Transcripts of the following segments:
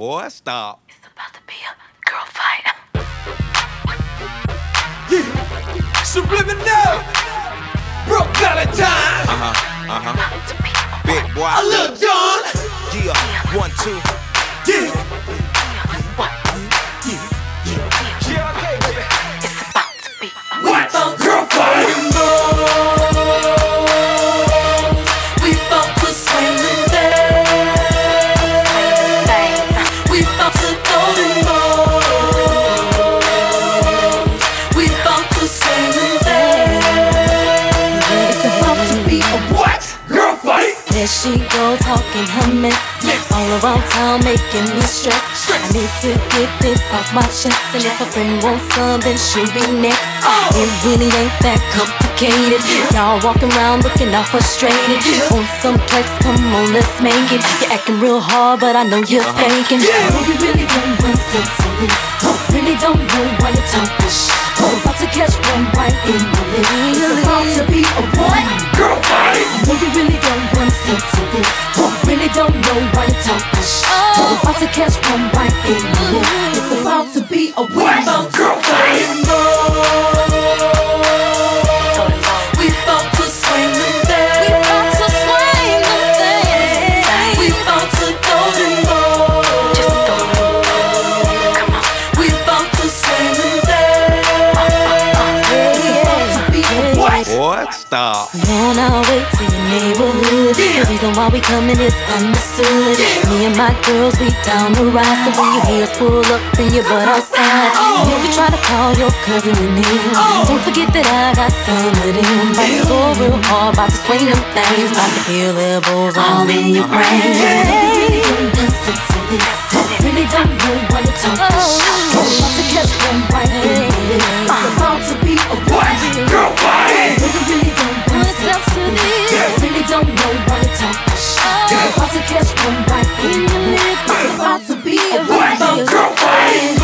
Boy, stop. It's about to be a girl fight. Yeah, Subliminal, Brooke Valentine. Big boy. A little John. Yeah, 1, 2. Yeah. It's about to be a What? Girl fighting moves. We bout to swing them there. We bout to throw them moves. We bout to swing them there. It's about to be a what? Girl fight. There she go talking her mess. All around town making me stress. I need to get this off my chest. And if a friend wants some, then she'll be next. It really ain't that complicated. Y'all walking around looking all frustrated. On some flex, come on, let's make it. You're acting real hard, but I know you're faking. Oh, you really don't want sense of this. Really don't know why you're talking. Oh, about to catch one right in the lip. It's about to be a what? Girl fight. I know you really don't want sense of this. Really don't know why you're talking. Oh, about to catch one right in the lip. It's about to be a what? Girl fighting we bout to swing them there. We about to swing them there. We bout to throw them more. just throw it. Come on. We bout to swing them there. It's about to be a what? Boy, stop. On our way to your neighborhood. The reason why we coming is understood. Me and my girls, we down the ride. So when you hear us pull up, bring your butt outside. If you try to call your cousin in here, don't forget that I got some of them. About to go real hard, about to swing them things. About to feel elbows all in your brain. Really don't listen to this. Really don't know what you're talking. About to catch one right in the lip. It's about to be a what? Girl fight. Really don't want to tell to this. Really don't know what you're talking. About to catch one right in the lip. It's about to be a What? Girl fight.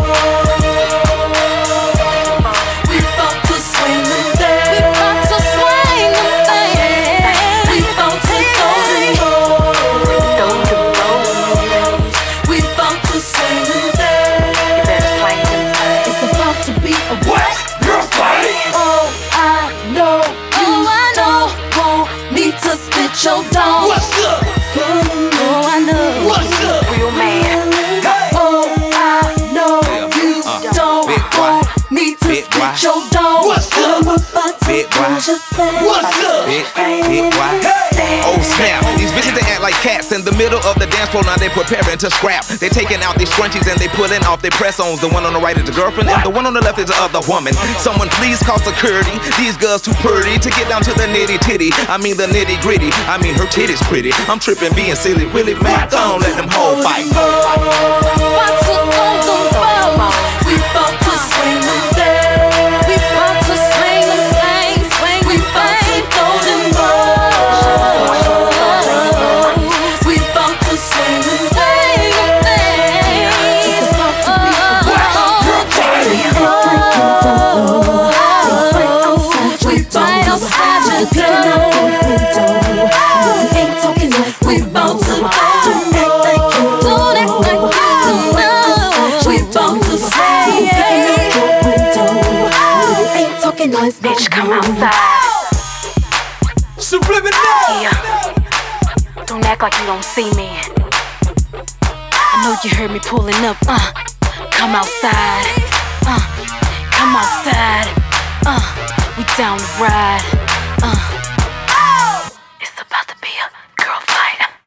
We bout to swing them there. We about to swing them there. We bout to throw them more. We bout to swing them there. You better swing them. It's about to be a What? Girl fight. Oh, I know. Want me to spit your dome. What's up? Oh, I know. What's up? Real man. Oh, I know you don't want me to Big boy. spit your dome. What's up? I'm about to Big boy. crush your face. What's up? Big boy. Oh snap, these bitches they act like cats in the middle of the dance floor. Now they preparing to scrap. They taking out these scrunchies and they pulling off their press-ons. The one on the right is the girlfriend and the one on the left is the other woman. Someone please call security. These girls too pretty to get down to the nitty-titty. I mean the nitty-gritty. I mean her titties pretty. I'm tripping being silly. Willie man, don't let them whole fight. What's up on the road? We bout to swing them there. We about to swing them, swing We them, bout to throw them more. We bout to swing them there. It's about to be a Girl fight. We bout to swing them there. ain't talking like We bout to throw them more. don't act like you know. We bout to swing Ain't talking noise, Bitch, come outside. Subliminal. Yeah. Don't act like you don't see me. I know you heard me pulling up. Come outside. Come outside. We down to ride.